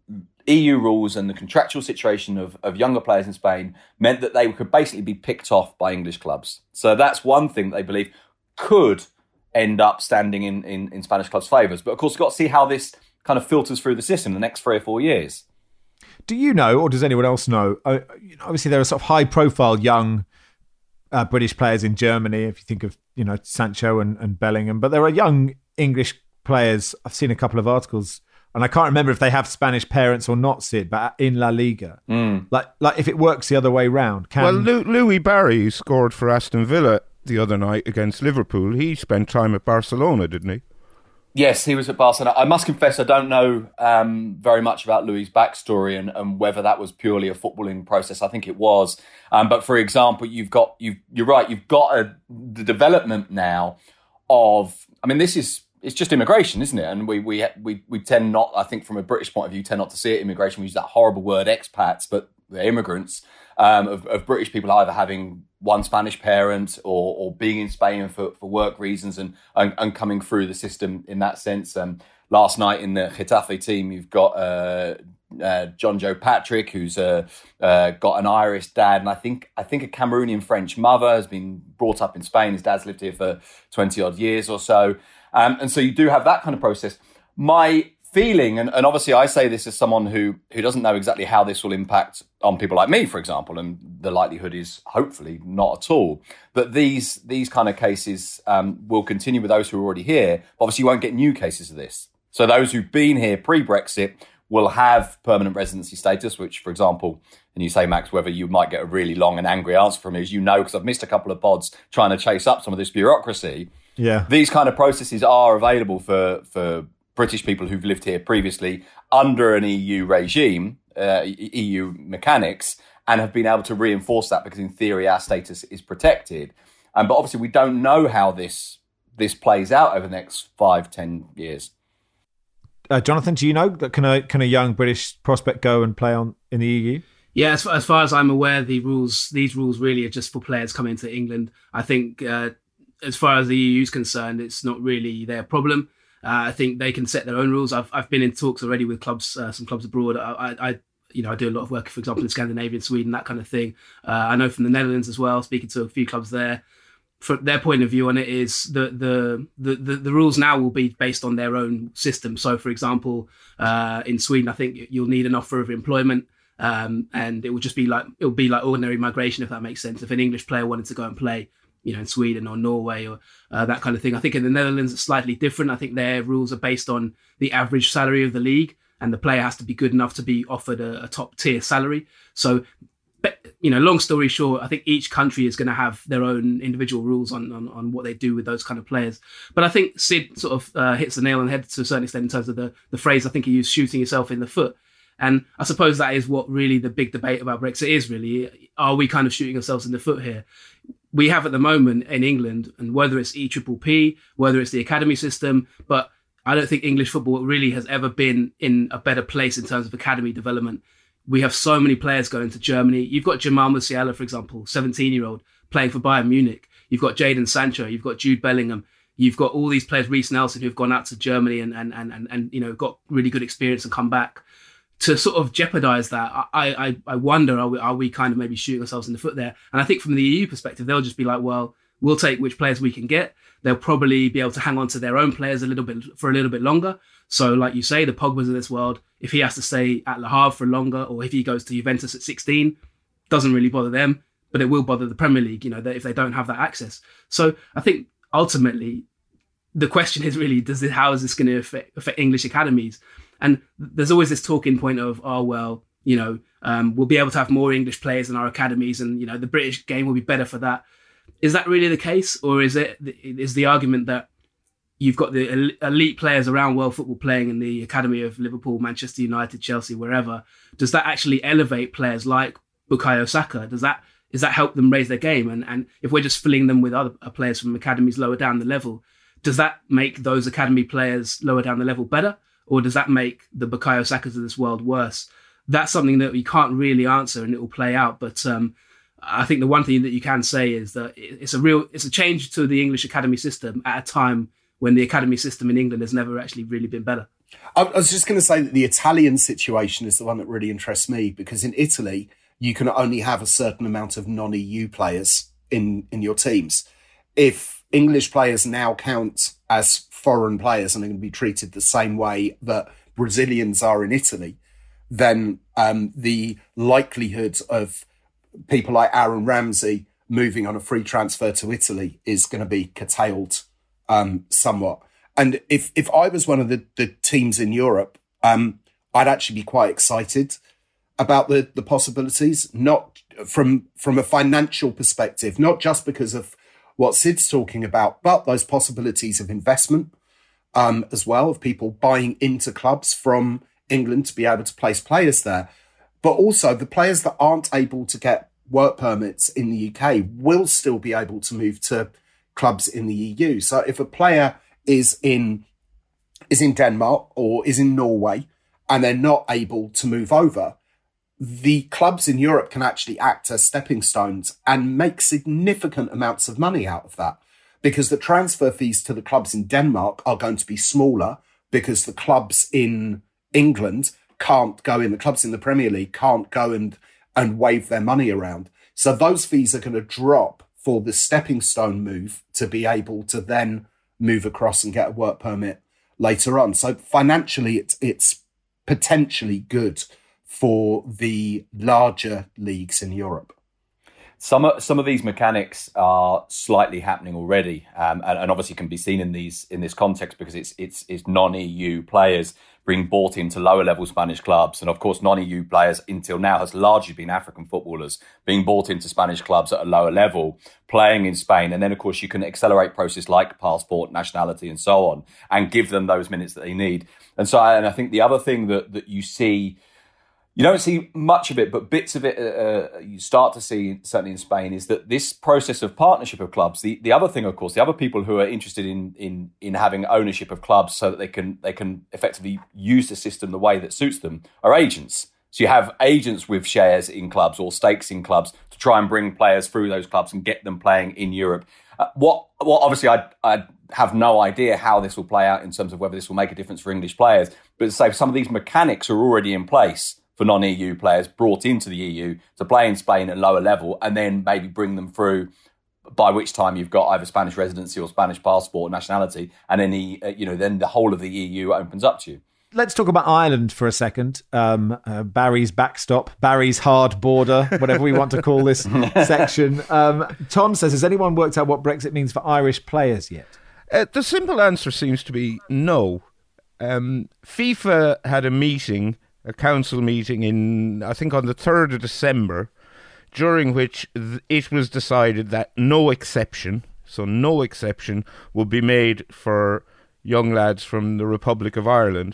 E U rules and the contractual situation of, of younger players in Spain meant that they could basically be picked off by English clubs. So that's one thing that they believe could end up standing in, in, in Spanish clubs' favours. But of course, we've got to see how this kind of filters through the system in the next three or four years. Do you know, or does anyone else know, uh, you know obviously there are sort of high-profile young uh, British players in Germany, if you think of, you know, Sancho and, and Bellingham, but there are young English players, I've seen a couple of articles, and I can't remember if they have Spanish parents or not, Sid, but in La Liga. Mm. Like like if it works the other way round. Can... Well, Lu- Louis Barry scored for Aston Villa the other night against Liverpool. He spent time at Barcelona, didn't he? Yes, he was at Barcelona. I must confess I don't know um, very much about Louis' backstory and, and whether that was purely a footballing process. I think it was. Um, but for example, you've got, you've, you're right, you've got a, the development now of, I mean, this is, it's just immigration, isn't it? And we we we we tend not, I think from a British point of view, tend not to see it immigration. We use that horrible word expats, but they're immigrants um, of, of British people either having one Spanish parent or or being in Spain for, for work reasons and, and and coming through the system in that sense. Um, last night in the Getafe team, you've got uh, uh, John Joe Patrick, who's uh, uh, got an Irish dad, and I think I think a Cameroonian French mother, has been brought up in Spain. His dad's lived here for twenty odd years or so. Um, and so you do have that kind of process. My feeling, and, and obviously I say this as someone who, who doesn't know exactly how this will impact on people like me, for example, and the likelihood is hopefully not at all, that these these kind of cases um, will continue with those who are already here. But obviously you won't get new cases of this. So those who've been here pre-Brexit will have permanent residency status, which, for example, and you say, Max, whether you might get a really long and angry answer from me, as you know, because I've missed a couple of pods trying to chase up some of this bureaucracy. Yeah, these kind of processes are available for, for British people who've lived here previously under an E U regime, uh, E U mechanics, and have been able to reinforce that because in theory our status is protected. Um, but obviously we don't know how this this plays out over the next five, ten years. Uh, Jonathan, do you know that can a can a young British prospect go and play on in the E U? Yeah, as far, as far as I'm aware, the rules these rules really are just for players coming to England. I think uh, as far as the E U is concerned, it's not really their problem. Uh, I think they can set their own rules. I've I've been in talks already with clubs, uh, some clubs abroad. I, I you know I do a lot of work, for example, in Scandinavia, Sweden, that kind of thing. Uh, I know from the Netherlands as well. Speaking to a few clubs there, from their point of view on it is the the the the, the rules now will be based on their own system. So, for example, uh, in Sweden, I think you'll need an offer of employment. Um, and it would just be like it would be like ordinary migration, if that makes sense. If an English player wanted to go and play, you know, in Sweden or Norway or uh, that kind of thing. I think in the Netherlands it's slightly different. I think their rules are based on the average salary of the league, and the player has to be good enough to be offered a, a top tier salary. So, but, you know, long story short, I think each country is going to have their own individual rules on, on on what they do with those kind of players. But I think Sid sort of uh, hits the nail on the head to a certain extent in terms of the the phrase. I think he used, shooting yourself in the foot. And I suppose that is what really the big debate about Brexit is, really. Are we kind of shooting ourselves in the foot here? We have at the moment in England, and whether it's E P P P, whether it's the academy system, but I don't think English football really has ever been in a better place in terms of academy development. We have so many players going to Germany. You've got Jamal Musiala, for example, seventeen-year-old, playing for Bayern Munich. You've got Jadon Sancho. You've got Jude Bellingham. You've got all these players, Reece Nelson, who've gone out to Germany and, and, and, and, and you know, got really good experience and come back. To sort of jeopardize that, I, I, I wonder, are we, are we kind of maybe shooting ourselves in the foot there? And I think from the E U perspective, they'll just be like, well, we'll take which players we can get. They'll probably be able to hang on to their own players a little bit for a little bit longer. So like you say, the Pogba's of this world, if he has to stay at Le Havre for longer, or if he goes to Juventus at sixteen, doesn't really bother them, but it will bother the Premier League, you know, if they don't have that access. So I think ultimately the question is really, does this, how is this going to affect, affect English academies? And there's always this talking point of, oh, well, you know, um, we'll be able to have more English players in our academies and, you know, the British game will be better for that. Is that really the case? Or is it is the argument that you've got the elite players around world football playing in the academy of Liverpool, Manchester United, Chelsea, wherever? Does that actually elevate players like Bukayo Saka? Does that does that help them raise their game? And, and if we're just filling them with other players from academies lower down the level, does that make those academy players lower down the level better? Or does that make the Bukayo Sakas of this world worse? That's something that we can't really answer, and it will play out. But um, I think the one thing that you can say is that it's a real, it's a change to the English academy system at a time when the academy system in England has never actually really been better. I was just going to say that the Italian situation is the one that really interests me, because in Italy, you can only have a certain amount of non-E U players in, in your teams. If English players now count as foreign players and are going to be treated the same way that Brazilians are in Italy, then um, the likelihood of people like Aaron Ramsey moving on a free transfer to Italy is going to be curtailed um, somewhat. And if if I was one of the, the teams in Europe, um, I'd actually be quite excited about the, the possibilities, not from from a financial perspective, not just because of what Sid's talking about, but those possibilities of investment um, as well, of people buying into clubs from England to be able to place players there. But also the players that aren't able to get work permits in the U K will still be able to move to clubs in the E U. So if a player is in is in Denmark or is in Norway and they're not able to move over, the clubs in Europe can actually act as stepping stones and make significant amounts of money out of that, because the transfer fees to the clubs in Denmark are going to be smaller because the clubs in England can't go in, the clubs in the Premier League can't go and, and wave their money around. So those fees are going to drop for the stepping stone move to be able to then move across and get a work permit later on. So financially, it's, it's potentially good for the larger leagues in Europe. Some of, some of these mechanics are slightly happening already, um, and, and obviously can be seen in these in this context because it's it's, it's non-E U players being bought into lower level Spanish clubs, and of course non-E U players until now has largely been African footballers being bought into Spanish clubs at a lower level, playing in Spain, and then of course you can accelerate process like passport, nationality, and so on, and give them those minutes that they need. And so, and I think the other thing that that you see You don't see much of it, but bits of it uh, you start to see, certainly in Spain, is that this process of partnership of clubs. The the other thing, of course, the other people who are interested in in in having ownership of clubs so that they can they can effectively use the system the way that suits them are agents. So you have agents with shares in clubs or stakes in clubs to try and bring players through those clubs and get them playing in Europe. Uh, what what obviously I I have no idea how this will play out in terms of whether this will make a difference for English players. But to say some of these mechanics are already in place for non-E U players brought into the E U to play in Spain at lower level and then maybe bring them through, by which time you've got either Spanish residency or Spanish passport or nationality, and then the, uh, you know, then the whole of the E U opens up to you. Let's talk about Ireland for a second. Um, uh, Barry's backstop, Barry's hard border, whatever we want to call this section. Um, Tom says, has anyone worked out what Brexit means for Irish players yet? Uh, the simple answer seems to be no. Um, FIFA had a meeting a council meeting in, I think, on the third of December, during which th- it was decided that no exception, so no exception, would be made for young lads from the Republic of Ireland.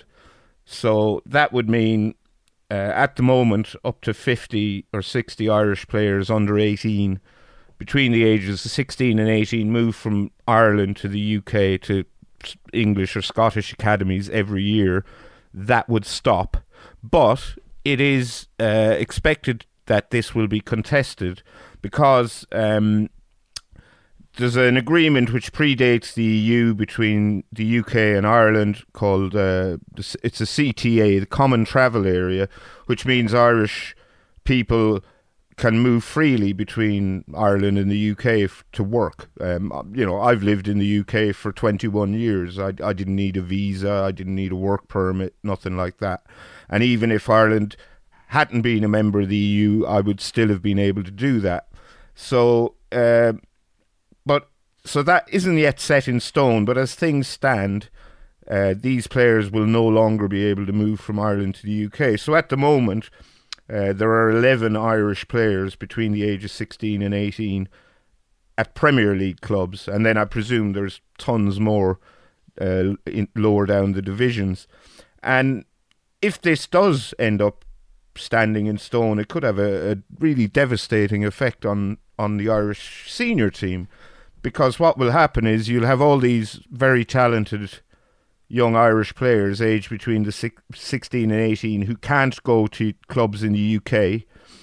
So that would mean, uh, at the moment, up to fifty or sixty Irish players under eighteen, between the ages of sixteen and eighteen, move from Ireland to the U K to English or Scottish academies every year. That would stop. But it is uh, expected that this will be contested because um, there's an agreement which predates the E U between the U K and Ireland called, uh, it's a C T A, the Common Travel Area, which means Irish people can move freely between Ireland and the U K f- to work. Um, you know, I've lived in the U K for twenty-one years. I, I didn't need a visa. I didn't need a work permit, nothing like that. And even if Ireland hadn't been a member of the E U, I would still have been able to do that. So, uh, but so that isn't yet set in stone. But as things stand, uh, these players will no longer be able to move from Ireland to the U K. So at the moment, Uh, there are eleven Irish players between the ages sixteen and eighteen at Premier League clubs, and then I presume there's tons more uh, in, lower down the divisions. And if this does end up standing in stone, it could have a, a really devastating effect on, on the Irish senior team, because what will happen is you'll have all these very talented young Irish players aged between the six, sixteen and eighteen who can't go to clubs in the U K.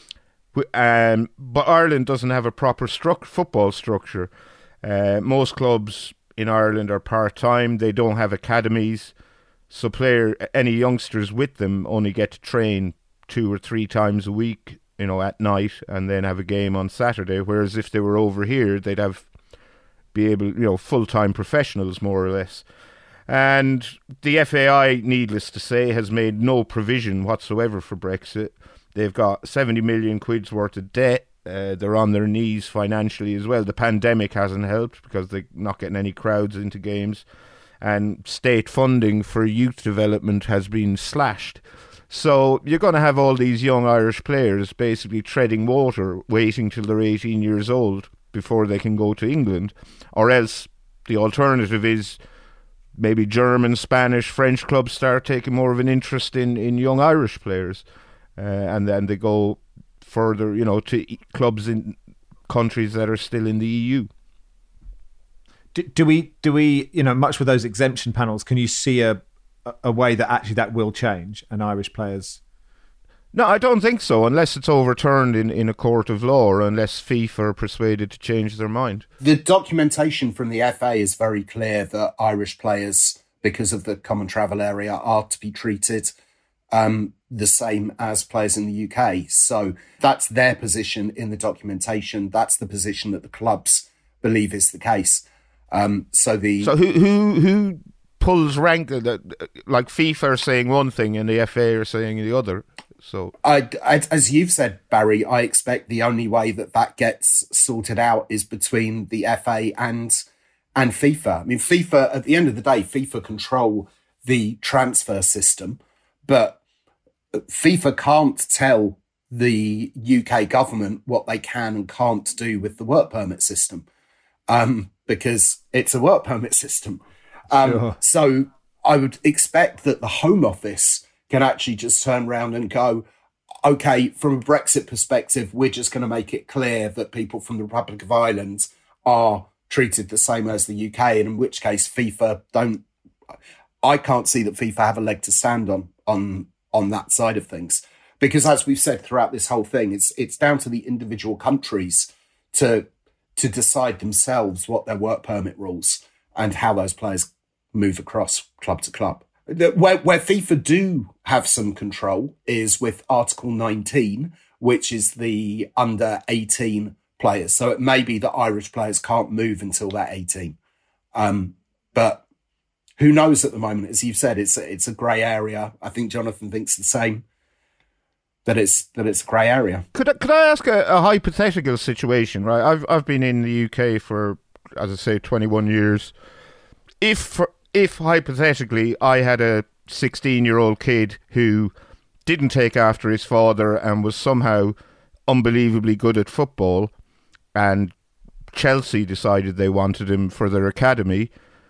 Um, but Ireland doesn't have a proper stru- football structure. Uh, most clubs in Ireland are part-time. They don't have academies. So player, any youngsters with them only get to train two or three times a week, you know, at night, and then have a game on Saturday. Whereas if they were over here, they'd have be able, you know, full-time professionals more or less. And the F A I, needless to say, has made no provision whatsoever for Brexit. They've got seventy million quid's worth of debt. Uh, they're on their knees financially as well. The pandemic hasn't helped because they're not getting any crowds into games. And state funding for youth development has been slashed. So you're going to have all these young Irish players basically treading water, waiting till they're eighteen years old before they can go to England. Or else the alternative is maybe German, Spanish, French clubs start taking more of an interest in, in young Irish players. Uh, and then they go further, you know, to clubs in countries that are still in the E U. Do, do we, do we, you know, much with those exemption panels, can you see a, a way that actually that will change and Irish players? No, I don't think so, unless it's overturned in, in a court of law or unless FIFA are persuaded to change their mind. The documentation from the F A is very clear that Irish players, because of the Common Travel Area, are to be treated um, the same as players in the U K. So that's their position in the documentation. That's the position that the clubs believe is the case. Um, so the so who who who pulls rank? That like FIFA are saying one thing and the F A are saying the other. So, I, I, as you've said, Barry, I expect the only way that that gets sorted out is between the F A and and FIFA. I mean, FIFA, at the end of the day, FIFA control the transfer system, but FIFA can't tell the U K government what they can and can't do with the work permit system, um, because it's a work permit system. Um, sure. So I would expect that the Home Office can actually just turn around and go, okay, from a Brexit perspective, we're just going to make it clear that people from the Republic of Ireland are treated the same as the U K, and in which case FIFA don't, I can't see that FIFA have a leg to stand on, on, on that side of things. Because as we've said throughout this whole thing, it's it's down to the individual countries to to decide themselves what their work permit rules and how those players move across club to club. Where, where FIFA do have some control is with Article nineteen, which is the under eighteen players. So it may be that Irish players can't move until they're eighteen. Um, but who knows at the moment? As you've said, it's, it's a grey area. I think Jonathan thinks the same. That it's that it's a grey area. Could I, could I ask a, a hypothetical situation? Right, I've I've been in the U K for, as I say, twenty-one years. If for, if hypothetically I had a sixteen-year-old kid who didn't take after his father and was somehow unbelievably good at football, and Chelsea decided they wanted him for their academy,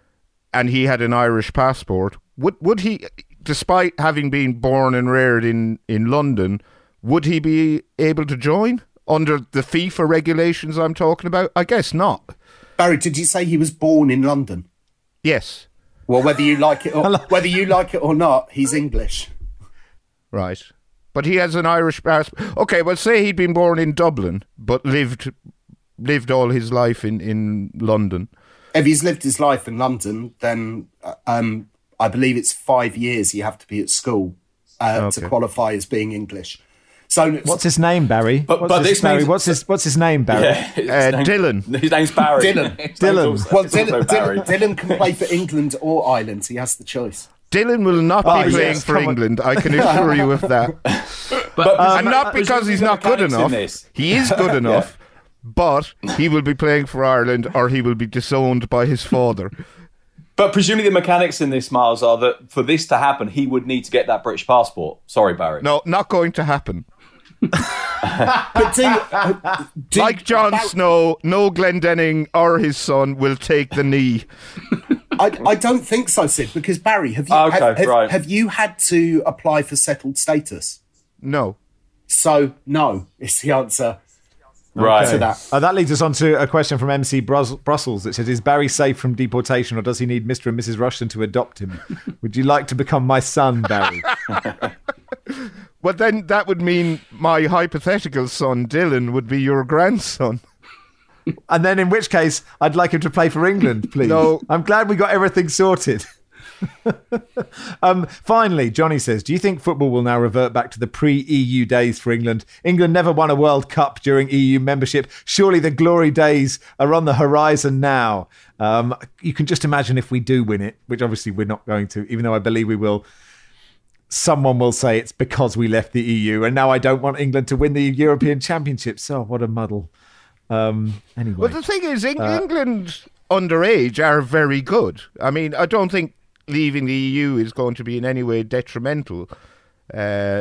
and he had an Irish passport, would would he? Despite having been born and reared in, in London, would he be able to join under the FIFA regulations I'm talking about? I guess not. Barry, did you say he was born in London? Yes. Well, whether you like it or whether you like it or not, he's English. Right. But he has an Irish passport. Okay, well, say he'd been born in Dublin, but lived lived all his life in, in London. If he's lived his life in London, then um, I believe it's five years you have to be at school uh, okay. to qualify as being English. So what's his name, Barry? But, what's but his, this Barry? means, What's his What's his name, Barry? Yeah, his uh, name, Dylan. His name's Barry. Dylan. His Dylan. Also, well, Dylan, Barry. Dylan, Dylan can play for England or Ireland. He has the choice. Dylan will not Oh, be yes, playing for come on. England. I can assure you of that. But, Um, and not because he's not good enough. He is good enough, but he will be playing for Ireland or he will be disowned by his father. But presumably the mechanics in this, Miles, are that for this to happen, he would need to get that British passport. Sorry, Barry. No, not going to happen. But do, uh, do Like Jon Barry, Snow, no Glendenning or his son will take the knee. I, I don't think so, Sid. Because Barry, have you Okay, have, have, right. have you had to apply for settled status? No. So no, is the answer. Right. To that. Uh, that leads us on to a question from M C Brus- Brussels that says, is Barry safe from deportation or does he need Mister and Missus Rushton to adopt him? Would you like to become my son, Barry? Well, then that would mean my hypothetical son, Dylan, would be your grandson. And then in which case, I'd like him to play for England, please. No. I'm glad we got everything sorted. um, finally, Johnny says, do you think football will now revert back to the pre-E U days for England? England never won a World Cup during E U membership. Surely the glory days are on the horizon now. Um, you can just imagine if we do win it, which obviously we're not going to, even though I believe we will. Someone will say it's because we left the E U and now I don't want England to win the European Championships. Oh, what a muddle. Um, anyway. Well, the thing is, Eng- Uh, England underage are very good. I mean, I don't think leaving the E U is going to be in any way detrimental. Uh,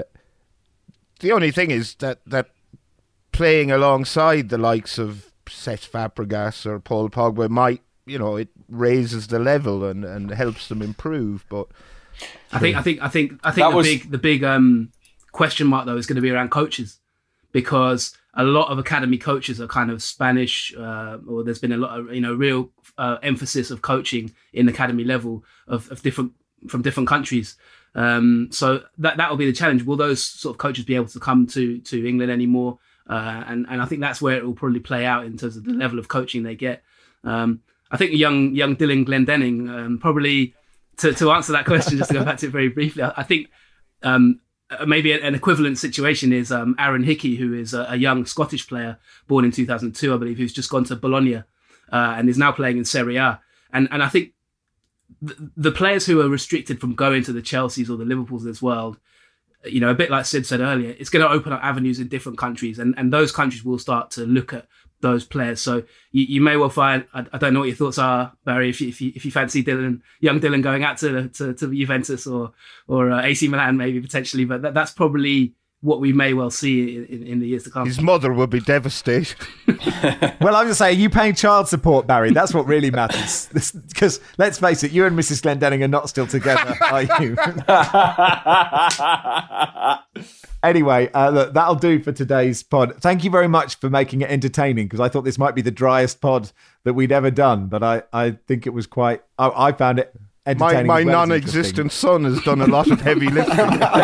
the only thing is that, that playing alongside the likes of Cesc Fabregas or Paul Pogba might, you know, it raises the level and, and helps them improve. But I think, I think, I think, I think That the was- big, the big um, question mark though is going to be around coaches, because a lot of academy coaches are kind of Spanish, uh, or there's been a lot of, you know, real uh, emphasis of coaching in academy level of, of different from different countries. Um, so that that will be the challenge. Will those sort of coaches be able to come to to England anymore? Uh, and and I think that's where it will probably play out in terms of the level of coaching they get. Um, I think young young Dylan Glendenning um, probably to to answer that question, just to go back to it very briefly. I, I think. Um, Uh, maybe an equivalent situation is um, Aaron Hickey, who is a, a young Scottish player born in two thousand two, I believe, who's just gone to Bologna uh, and is now playing in Serie A. And and I think th- the players who are restricted from going to the Chelseas or the Liverpools of this world, you know, a bit like Sid said earlier, it's going to open up avenues in different countries, and, and those countries will start to look at those players. So you, you may well find, I, I don't know what your thoughts are, Barry, if you, if you, if you fancy Dylan, young Dylan going out to, to, to Juventus or, or uh, A C Milan maybe potentially, but that, that's probably what we may well see in, in, in the years to come. his mother would be devastated. Well, I'm just saying, are you paying child support, Barry? That's what really matters. Because let's face it, you and Missus Glendenning are not still together, are you? Anyway, uh, look, that'll do for today's pod. Thank you very much for making it entertaining, because I thought this might be the driest pod that we'd ever done, but I, I think it was quite, I, I found it entertaining. My, my as well as non-existent son has done a lot of heavy lifting.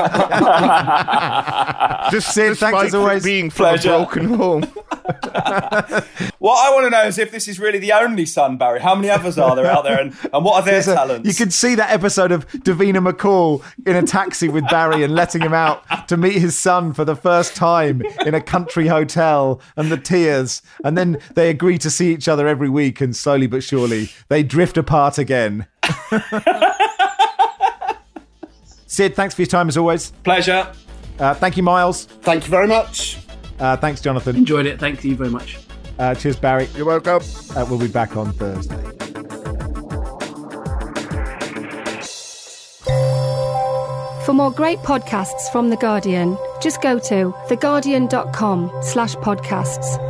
Just Sid, thanks as always. Being from a broken home. What I want to know is if this is really the only son, Barry. How many others are there out there, and, and what are their So talents? you could see that episode of Davina McCall in a taxi with Barry and letting him out to meet his son for the first time in a country hotel, and the tears. And then they agree to see each other every week, and slowly but surely they drift apart again. Sid, thanks for your time as always. Pleasure. Uh, thank you, Miles. Thank you very much. Uh, thanks, Jonathan. Enjoyed it. Thank you very much. Uh, cheers, Barry. You're welcome. Uh, we'll be back on Thursday. For more great podcasts from The Guardian, just go to theguardian.com slash podcasts.